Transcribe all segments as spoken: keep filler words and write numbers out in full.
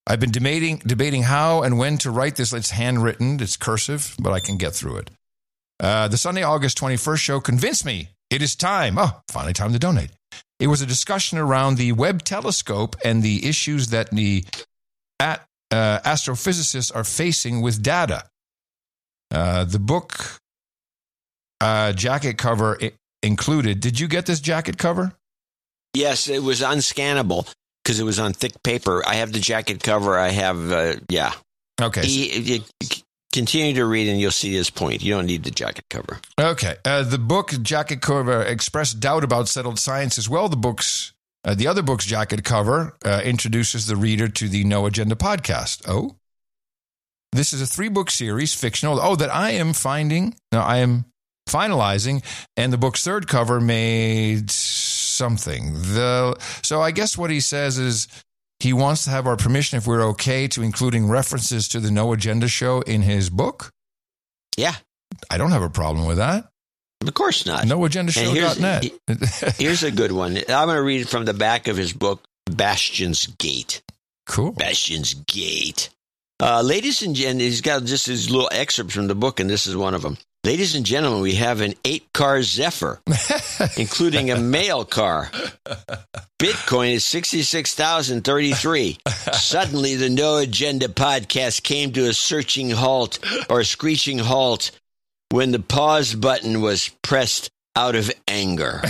I've been debating debating how and when to write this. It's handwritten, it's cursive, but I can get through it. Uh, the Sunday, August twenty-first show convinced me it is time. Oh, finally time to donate. It was a discussion around the Webb telescope and the issues that the at, uh, astrophysicists are facing with data. Uh, the book uh, jacket cover I- included. Did you get this jacket cover? Yes, it was unscannable because it was on thick paper. I have the jacket cover. I have, uh, yeah. Okay. He, he, continue to read and you'll see his point. You don't need the jacket cover. Okay. Uh, the book jacket cover expressed doubt about settled science as well. The book's, uh, the other book's jacket cover uh, introduces the reader to the No Agenda podcast. Oh? This is a three-book series, fictional. Oh, that I am finding, no, I am finalizing, and the book's third cover made something. The So I guess what he says is he wants to have our permission, if we're okay, to including references to the No Agenda show in his book. Yeah. I don't have a problem with that. Of course not. no agenda show dot net. Here's, here's a good one. I'm going to read it from the back of his book, Bastion's Gate. Cool. Bastion's Gate. Uh, ladies and gentlemen, he's got just his little excerpts from the book, and this is one of them. Ladies and gentlemen, we have an eight-car Zephyr, including a mail car. Bitcoin is sixty-six thousand thirty-three. Suddenly, the No Agenda podcast came to a searching halt or a screeching halt when the pause button was pressed out of anger.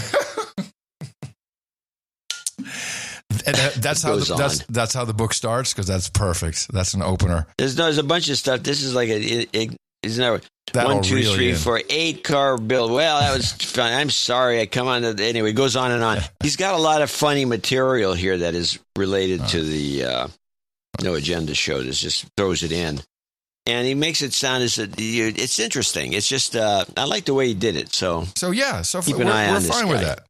And that, that's how the, that's that's how the book starts, because that's perfect. That's an opener. There's there's a bunch of stuff. This is like a it, it, isn't that That'll one, two, reel three, you in. four, eight car bill. Well, that was fun. I'm sorry. I come on to, anyway. It goes on and on. He's got a lot of funny material here that is related to the uh, No Agenda show. That just throws it in, and he makes it sound as a, it's interesting. It's just uh, I like the way he did it. So So yeah, so Keep we're, an eye we're on this fine with guy. that.